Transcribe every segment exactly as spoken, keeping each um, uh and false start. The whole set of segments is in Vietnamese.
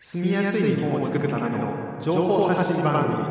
住みやすい日本を作るための情報発信番組。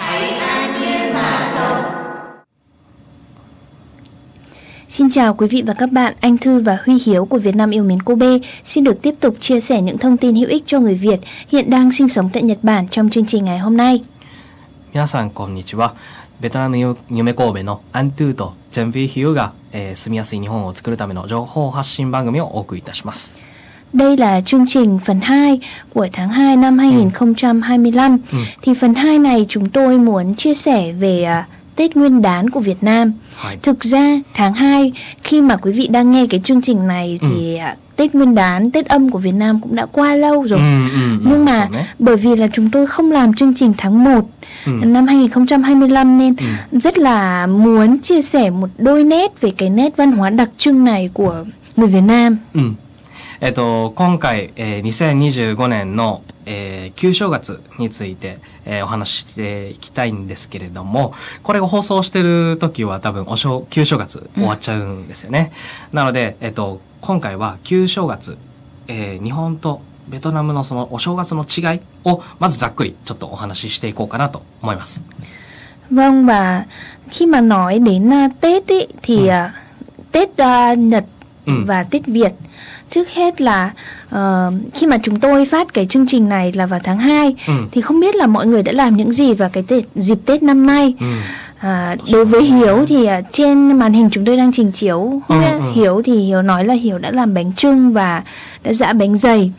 Xin chào quý vị và các bạn, anh Thư và Huy Hiếu của Việt Nam yêu mến Kobe xin được tiếp tục chia sẻ những thông tin hữu ích cho người Việt hiện đang sinh sống tại Nhật Bản trong chương trình ngày hôm nay. 皆さんこんにちは。ベトナム夢神戸のアントゥーとジャンビーヒューが、えー、住みやすい日本を作るための情報発信番組をお送りいたします。 Đây là chương trình phần hai của tháng hai năm hai không hai lăm. Ừ. Thì phần hai này chúng tôi muốn chia sẻ về uh, Tết Nguyên đán của Việt Nam. Hai. Thực ra tháng hai khi mà quý vị đang nghe cái chương trình này thì ừ. uh, Tết Nguyên đán, Tết âm của Việt Nam cũng đã qua lâu rồi. Ừ, ừ, Nhưng mà bởi vì là chúng tôi không làm chương trình tháng một ừ. năm hai không hai lăm nên ừ. rất là muốn chia sẻ một đôi nét về cái nét văn hóa đặc trưng này của người Việt Nam. Ừ. えっと、今回、えー、にせんにじゅうごねんの、えー、旧正月について、えー、お話ししていきたいんですけれども、これを放送してる時は多分お正旧正月終わっちゃうんですよね。うん、なので、えっと、今回は旧正月、えー、日本とベトナムのそのお正月の違いをまずざっくりちょっとお話ししていこうかなと思います。 Vâng, và khi mà nói đến uh, Tết ý, thì ừ. uh, Tết uh, Nhật ừ. và Tết Việt. Trước hết là uh, khi mà chúng tôi phát cái chương trình này là vào tháng hai ừ. thì không biết là mọi người đã làm những gì vào cái tết, dịp Tết năm nay. Ừ. À, đối với Hiếu thì uh, trên màn hình chúng tôi đang trình chiếu ừ, ừ. Hiếu thì Hiếu nói là Hiếu đã làm bánh chưng và đã giã bánh dày.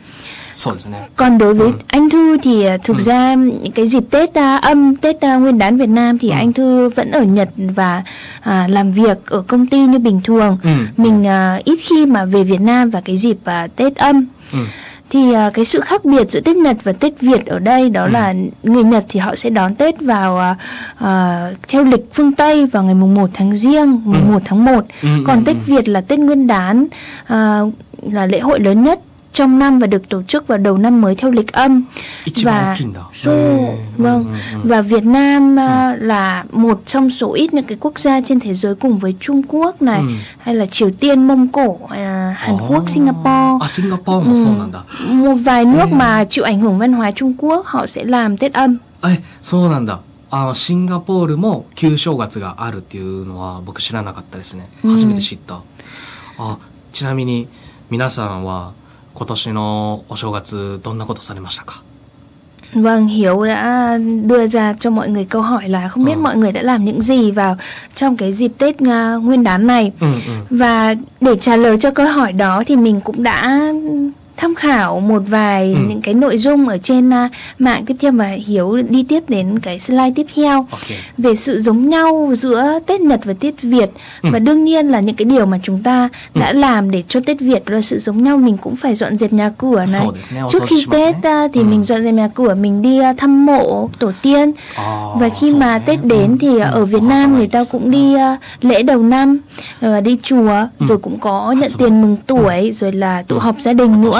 Còn đối với ừ. anh Thư thì uh, thực ừ. ra cái dịp Tết uh, âm, Tết uh, Nguyên đán Việt Nam thì ừ. anh Thư vẫn ở Nhật và uh, làm việc ở công ty như bình thường. ừ. Mình uh, ít khi mà về Việt Nam vào cái dịp uh, Tết âm. ừ. Thì uh, cái sự khác biệt giữa Tết Nhật và Tết Việt ở đây đó ừ. là người Nhật thì họ sẽ đón Tết vào uh, uh, theo lịch phương Tây vào ngày mùng một tháng Giêng, mùng ừ. một tháng một. ừ. Còn ừ. Tết Việt là Tết Nguyên đán, uh, là lễ hội lớn nhất trong năm và được tổ chức vào đầu năm mới theo lịch âm. Và so, vâng và Việt Nam uh, là một trong số ít những cái quốc gia trên thế giới cùng với Trung Quốc này ừ. hay là Triều Tiên, Mông Cổ, uh, Hàn oh. Quốc, Singapore. À, Singapore ừ. Một vài nước ừ. mà chịu ảnh hưởng văn hóa Trung Quốc họ sẽ làm Tết âm. Ê, そうなんだ。あ、シンガポールも旧正月があるっていうのは僕知らなかったですね。初めて知った。あ、ちなみに皆さんは今年のお正月どんなことされましたか? Vâng, Hiếu đã đưa ra cho mọi người câu hỏi là không biết ừ. mọi người đã làm những gì vào trong cái dịp Tết uh, Nguyên đán này. Ừ, ừ. Và để trả lời cho câu hỏi đó thì mình cũng đã tham khảo một vài ừ. những cái nội dung ở trên uh, mạng tiếp theo và Hiếu đi tiếp đến cái slide tiếp theo okay. về sự giống nhau giữa Tết Nhật và Tết Việt. ừ. Và đương nhiên là những cái điều mà chúng ta ừ. đã làm để cho Tết Việt là sự giống nhau. Mình cũng phải dọn dẹp nhà cửa này. Trước khi Tết uh, thì ừ. mình dọn dẹp nhà cửa, mình đi uh, thăm mộ tổ tiên. oh, Và khi mà Tết đến thì uh, ở Việt Nam người ta cũng đi uh, lễ đầu năm, uh, đi chùa ừ. rồi cũng có nhận tiền mừng tuổi rồi là tụ họp gia đình nữa.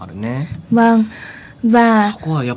Vâng. Và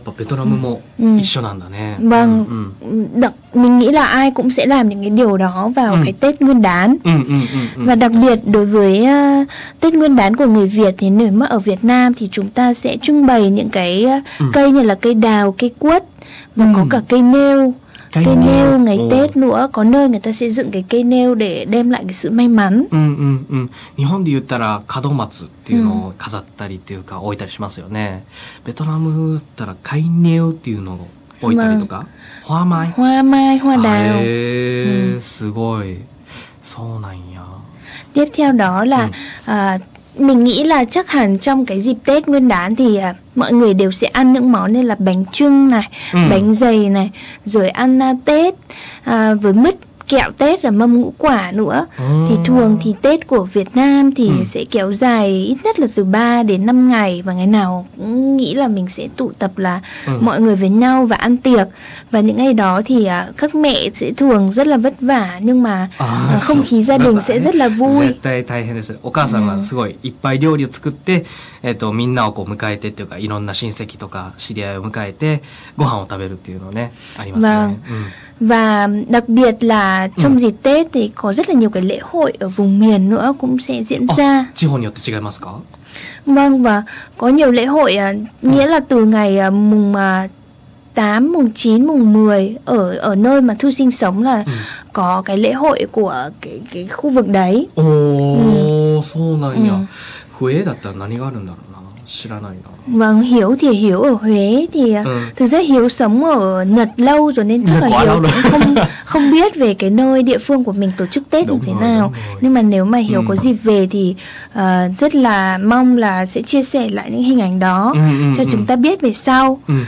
vâng, đặc, mình nghĩ là ai cũng sẽ làm những cái điều đó vào ừ. cái Tết Nguyên đán. ừ, ừ, ừ, ừ. Và đặc biệt đối với uh, Tết Nguyên đán của người Việt thì nếu mà ở Việt Nam thì chúng ta sẽ trưng bày những cái uh, ừ. cây như là cây đào, cây quất và ừ. có cả cây nêu. Cây, cây nêu ngày oh. Tết nữa, có nơi người ta sẽ dựng cái cây nêu để đem lại cái sự may mắn. ừ, ừ, ừ. 日本で言ったら門松っていうのを飾ったりっていうか置いたりしますよね。ベトナムだったらcây nêuっていうのを置いたりとか、花舞、 花舞、hoa đào. へえ、すごい。そうなんや。 Tiếp theo đó là ừ. uh, mình nghĩ là chắc hẳn trong cái dịp Tết Nguyên đán thì uh, mọi người đều sẽ ăn những món như là bánh chưng này, ừ. bánh dày này, rồi ăn uh, Tết uh, với mứt, kẹo Tết là mâm ngũ quả nữa. ừ. Thì thường thì Tết của Việt Nam thì ừ. sẽ kéo dài ít nhất là từ ba đến năm ngày. Và ngày nào cũng nghĩ là mình sẽ tụ tập là ừ. mọi người với nhau và ăn tiệc. Và những ngày đó thì uh, các mẹ sẽ thường rất là vất vả. Nhưng mà uh, không khí gia đình sẽ rất là vui. 絶対大変です。お母さんがすごいいっぱい料理を作って、えっとみんなをこう迎えてっていうかいろんな親戚とか知り合いを迎えてご飯を食べるっていうのねありますね。 Vâng. ừ. Và đặc biệt là trong ừ. dịp Tết thì có rất là nhiều cái lễ hội ở vùng miền nữa cũng sẽ diễn ra. 地方によって違いますか? Vâng, và có nhiều lễ hội à, nghĩa là từ ngày à, mùng à, tám, mùng chín, mùng mười ở ở nơi mà Thu sinh sống là có cái lễ hội của cái cái khu vực đấy. おー、そうなんや。 うん笛だったら何があるんだろうな。知らないな。 Vâng, Hiếu thì Hiếu ở Huế thì à, Ừ. thực ra Hiếu sống ở Nhật lâu rồi nên chắc là Quá Hiếu lâu rồi. cũng không không biết về cái nơi địa phương của mình tổ chức Tết như Đúng thế rồi, nào. đúng rồi. Nhưng mà nếu mà Hiếu Ừ. có dịp về thì à, rất là mong là sẽ chia sẻ lại những hình ảnh đó うんうんうん cho chúng ta biết về sau. うん。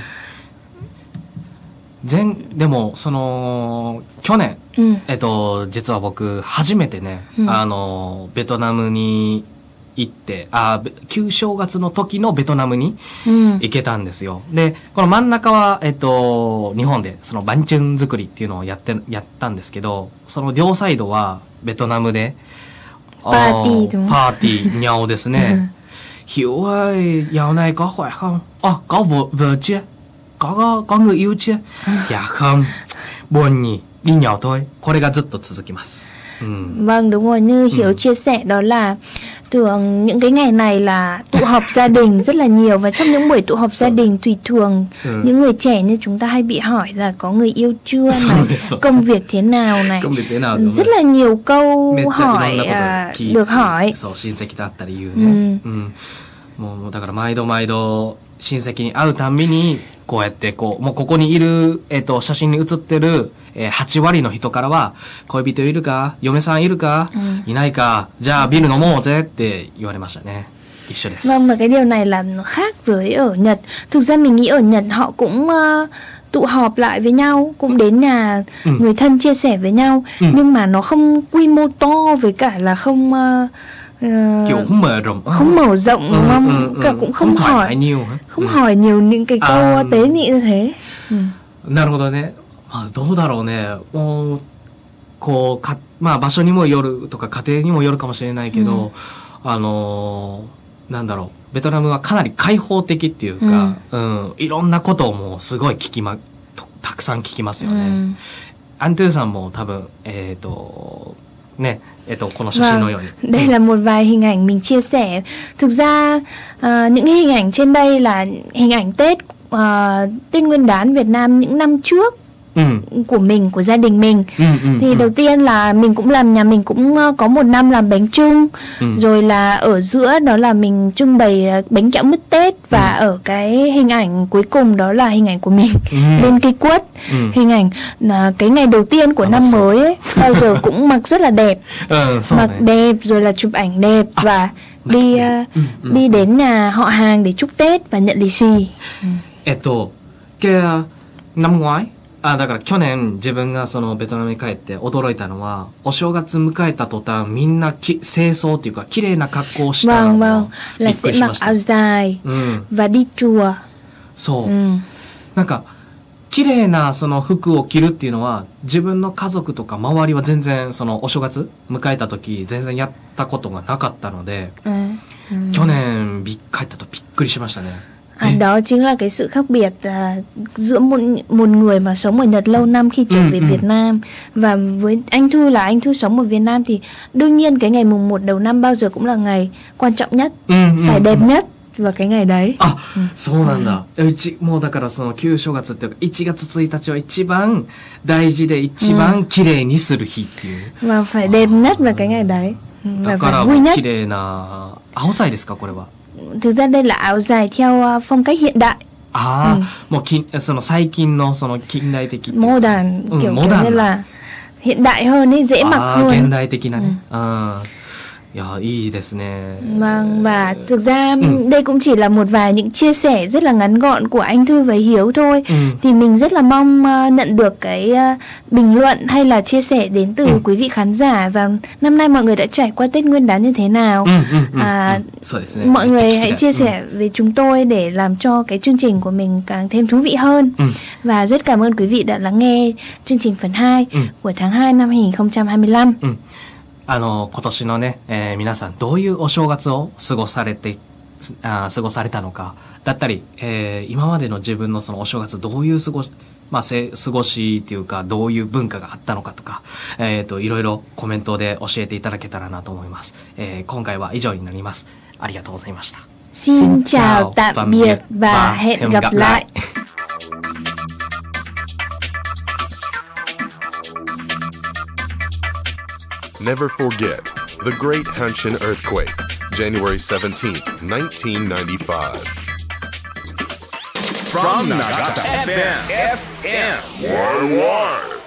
前、でも、その、去年、 Ừ. えっと、実は僕、初めてね、 うんあの、ベトナムに行って、あ、べ旧正月の時のベトナムに Ừ. 行けたんですよ。で、この真ん中は、えっと、日本で、そのバンチュン作りっていうのをやって、やったんですけど、その両サイドはベトナムで、 パーティーđúng không? パーティー、にゃおですね。Hiểu ơi, dạo này có khỏe không? À, có vợ, vợ chưa? Có, có người yêu chưa? Dạ không. Buồn nhỉ, đi nhậu thôi. これがずっと続きます。うん。 Vâng, đúng rồi, như Hiếu chia sẻ đó là thường những cái ngày này là tụ họp gia đình rất là nhiều, và trong những buổi tụ họp gia đình tùy thường Ừ. những người trẻ như chúng ta hay bị hỏi là có người yêu chưa Sao này, vậy, sao? công việc thế nào này, Công việc thế nào, đúng rất rồi. là nhiều câu めっちゃいろん hỏi なこと à, 聞いて được hỏi. そう親戚だったり言うね、うんもうだから毎度毎度親戚に会うたんびにこうやってこうもうここにいる、えっと写真に写ってる、えー、はち割の人からは恋人いるか嫁さんいるか、いないかじゃあビール飲もうぜって言われましたね。一緒です。 Vâng, và cái điều này là nó khác với ở Nhật. Thực ra mình nghĩ ở Nhật họ cũng uh, tụ họp lại với nhau, cũng đến nhà Ừ. người thân chia sẻ với nhau, Ừ. nhưng mà nó không quy mô to, với cả là không uh, uh, kiểu không mở rộng không mở rộng, đúng không? Cả cũng không thoải mái hỏi nhiều hả? không hỏi nhiều những cái câu À. tế nhị như thế. Ừ. なるほどね。まあ、どうだろうね。もう、こう、か、まあ場所にもよるとか家庭にもよるかもしれないけど、あのーなんだろう。ベトナムはかなり開放的っていうか、うん、いろんなことをもうすごい聞きま、とたくさん聞きますよね。 Ừ. アントゥーさんも多分、えっ、と、ね、えっ、と、この写真のように。 Vâng, đây là một vài hình ảnh mình chia sẻ. Thực ra à, những cái hình ảnh trên đây là hình ảnh Tết à, Tết Nguyên đán Việt Nam những năm trước うん。 của mình, của gia đình mình. うんうんうん Thì đầu tiên là mình cũng làm, nhà mình cũng ờ, có một năm làm bánh chưng. Ừ. Rồi là ở giữa đó là mình trưng bày ờ, bánh kẹo mứt Tết. Và ở cái hình ảnh cuối cùng đó là hình ảnh của mình Ừ. bên cây quất. Ừ. Hình ảnh là cái ngày đầu tiên của Nó năm sợ. mới ấy, bao giờ cũng mặc rất là đẹp. うん、そう Mặc ね。 đẹp rồi là chụp ảnh đẹp và đi ờ, đi đến nhà họ hàng để chúc Tết và nhận lì xì. えっと、け、năm ngoái、あ、だから去年自分がそのベトナムに帰って驚いたのは、お正月迎えた途端みんなき清掃っていうか綺麗な格好をした Vâng の vâng をび là っく sẽ りし mặc ました。 áo dài うん。 và đi chùa. そう。 Ừ. なんか、綺麗なその服を着るっていうのは、自分の家族とか周りは全然そのお正月迎えた時全然やったことがなかったので、 Ừ. Ừ. 去年び帰ったとびっくりしましたね。 À, đó chính là cái sự khác biệt à, giữa một một người mà sống ở Nhật lâu năm khi trở Ừ, về ừ. Việt Nam, và với anh Thu là anh Thu sống ở Việt Nam thì đương nhiên cái ngày mùng một đầu năm bao giờ cũng là ngày quan trọng nhất, うんうん phải đẹp nhất vào cái ngày đấy. あ、そうなんだ。うち、もうだからその旧正月っていうか、いちがつついたちは一番大事で一番綺麗にする日っていう。 Và phải đẹp nhất vào cái ngày đấy. Ừ, だ và から phải vui もう nhất. 綺麗な、青菜ですか、これは。 Thực ra đây là áo dài theo à, phong cách hiện đại, ああ、もうき、その最近のその近代的っていうか mô đàn, Ừ, kiểu, mô kiểu đàn như à? là hiện đại hơn ấy, dễ mặc ああ、現 hơn. 代的なね。うん。いや、いいですね。 Vâng, và thực ra Ừ. đây cũng chỉ là một vài những chia sẻ rất là ngắn gọn của anh Thư và Hiếu thôi. Ừ. Thì mình rất là mong uh, nhận được cái uh, bình luận hay là chia sẻ đến từ Ừ. quý vị khán giả. Và năm nay mọi người đã trải qua Tết Nguyên đán như thế nào? うんうんうん。 À, うんそうですね。 mọi めっちゃ người 聞き hãy たい chia sẻ với chúng tôi để làm cho cái chương trình của mình càng thêm thú vị hơn. Ừ. Và rất cảm ơn quý vị đã lắng nghe chương trình phần hai Ừ. của tháng hai năm hai không hai lăm. うん。あの、今年のね、えー皆さんどういうお正月を過ごされて、あー過ごされたのか、だったり、えー今までの自分のそのお正月どういう過ごし、まあ、せ過ごしっていうか、どういう文化があったのかとか、えっと、いろいろコメントで教えていただけたらなと思います。えー今回は以上になります。 ありがとうございました。 Xin chào tạm biệt và hẹn gặp lại. Never forget the Great Hanshin Earthquake, January seventeenth, nineteen ninety-five. From Nagata エフエム エフエム Y Y